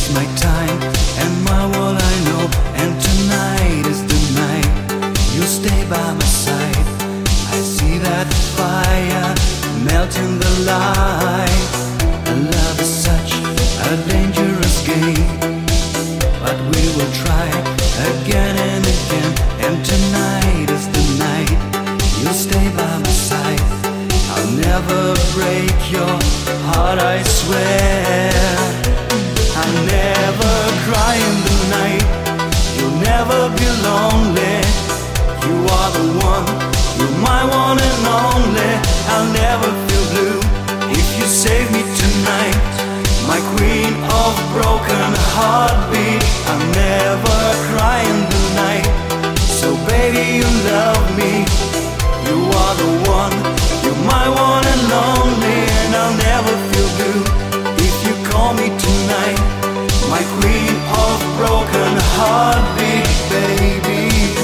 It's my time and my world I know, and tonight is the night you stay by my side. I see that fire melting the light. And love is such a dangerous game, but we will try again and again. And tonight is the night you stay by my side. I'll never break your heart, I swear. I'll never cry in the night. You'll never be lonely. You are the one, you're my one and only. I'll never feel blue if you save me tonight. My queen of broken heartbeat. I'll never cry in the night. So baby, you love me. You are the one, you're my one and only. And I'll never feel blue if you call me tonight. My queen of broken heartbeat, baby.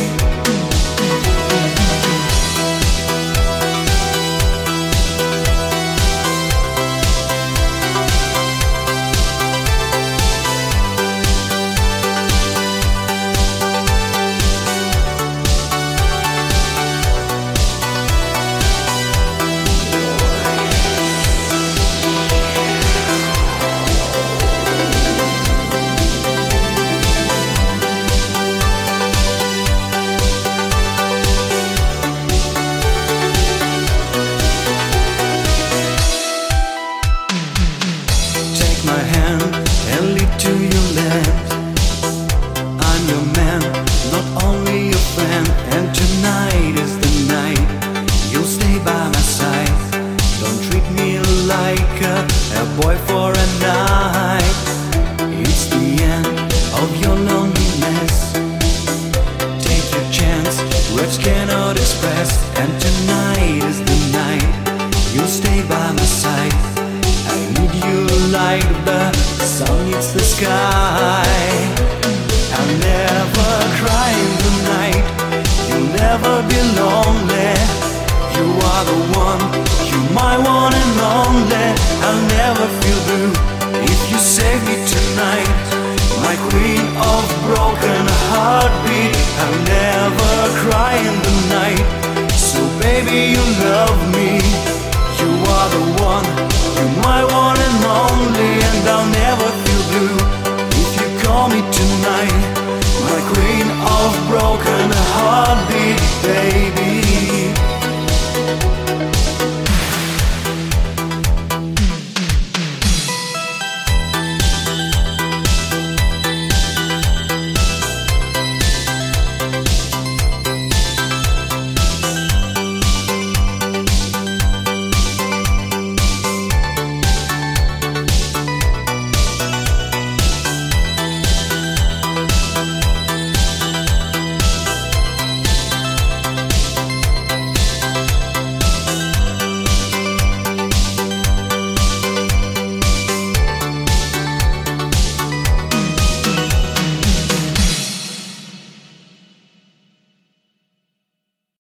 My hand and lead to your land. I'm your man, not only your friend. And tonight is the night you'll stay by my side. Don't treat me like a boy for a night. It's the end of your loneliness. Take your chance, words cannot express. And tonight is the night you'll stay by my side. I need you like the sun needs the sky. I'll never cry in the night. You'll never be lonely. You are the one, you're my one and only. I'll never feel blue if you save me tonight. My queen of broken heartbeat. I'll never cry in the night. So baby, you love me. You are the one, you're my one